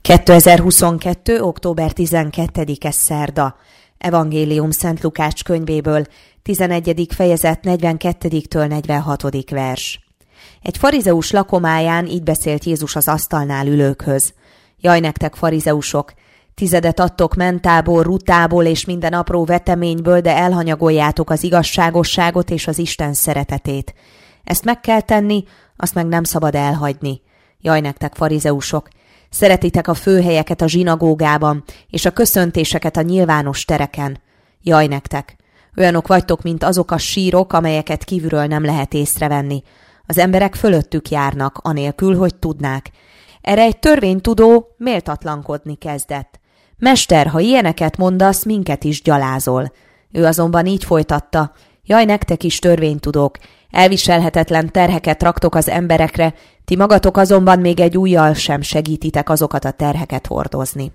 2022. október 12-e szerda. Evangélium Szent Lukács könyvéből, 11. fejezet 42-től 46. vers. Egy farizeus lakomáján így beszélt Jézus az asztalnál ülőkhöz. Jaj nektek, farizeusok! 10 adtok mentából, rutából és minden apró veteményből, de elhanyagoljátok az igazságosságot és az Isten szeretetét. Ezt meg kell tenni, azt meg nem szabad elhagyni. Jaj nektek, farizeusok! Szeretitek a főhelyeket a zsinagógában, és a köszöntéseket a nyilvános tereken. Jaj nektek! Olyanok vagytok, mint azok a sírok, amelyeket kívülről nem lehet észrevenni. Az emberek fölöttük járnak, anélkül, hogy tudnák. Erre egy törvénytudó méltatlankodni kezdett. Mester, ha ilyeneket mondasz, minket is gyalázol. Ő azonban így folytatta. Jaj nektek is, törvénytudók! Elviselhetetlen terheket raktok az emberekre, ti magatok azonban még egy ujjal sem segítitek azokat a terheket hordozni.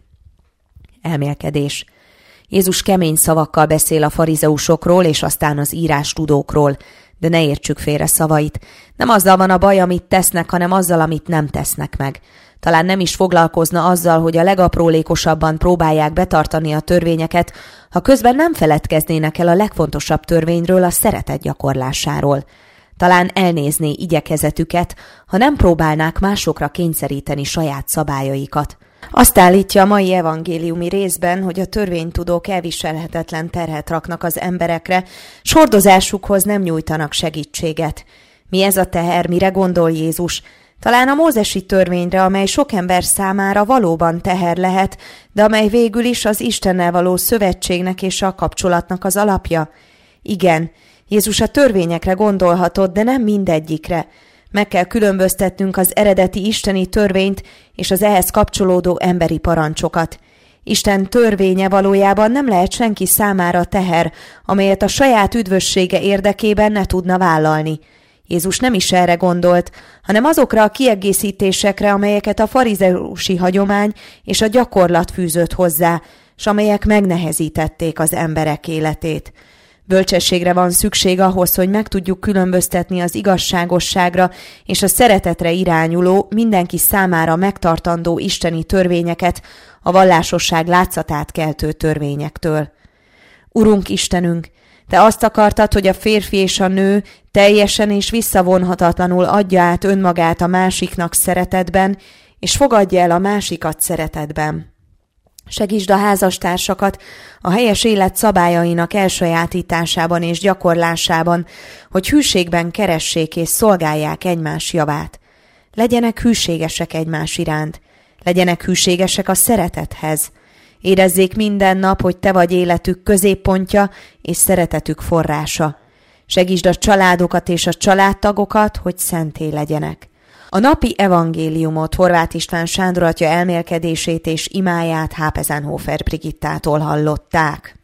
Elmélkedés. Jézus kemény szavakkal beszél a farizeusokról és aztán az írástudókról, de ne értsük félre szavait. Nem azzal van a baj, amit tesznek, hanem azzal, amit nem tesznek meg. Talán nem is foglalkozna azzal, hogy a legaprólékosabban próbálják betartani a törvényeket, ha közben nem feledkeznének el a legfontosabb törvényről, a szeretet gyakorlásáról. Talán elnézné igyekezetüket, ha nem próbálnák másokra kényszeríteni saját szabályaikat. Azt állítja a mai evangéliumi részben, hogy a törvénytudók elviselhetetlen terhet raknak az emberekre, s hordozásukhoz nem nyújtanak segítséget. Mi ez a teher, mire gondol Jézus? Talán a mózesi törvényre, amely sok ember számára valóban teher lehet, de amely végül is az Istennel való szövetségnek és a kapcsolatnak az alapja? Igen, Jézus a törvényekre gondolhatott, de nem mindegyikre. Meg kell különböztetnünk az eredeti isteni törvényt és az ehhez kapcsolódó emberi parancsokat. Isten törvénye valójában nem lehet senki számára teher, amelyet a saját üdvössége érdekében ne tudna vállalni. Jézus nem is erre gondolt, hanem azokra a kiegészítésekre, amelyeket a farizeusi hagyomány és a gyakorlat fűzött hozzá, s amelyek megnehezítették az emberek életét. Bölcsességre van szükség ahhoz, hogy meg tudjuk különböztetni az igazságosságra és a szeretetre irányuló, mindenki számára megtartandó isteni törvényeket a vallásosság látszatát keltő törvényektől. Urunk Istenünk, Te azt akartad, hogy a férfi és a nő teljesen és visszavonhatatlanul adja át önmagát a másiknak szeretetben, és fogadja el a másikat szeretetben. Segítsd a házastársakat a helyes élet szabályainak elsajátításában és gyakorlásában, hogy hűségben keressék és szolgálják egymás javát. Legyenek hűségesek egymás iránt, legyenek hűségesek a szeretethez. Érezzék minden nap, hogy Te vagy életük középpontja és szeretetük forrása. Segítsd a családokat és a családtagokat, hogy szenté legyenek. A napi evangéliumot Horváth István Sándor atya elmélkedését és imáját Hápezenhofer Brigittától hallották.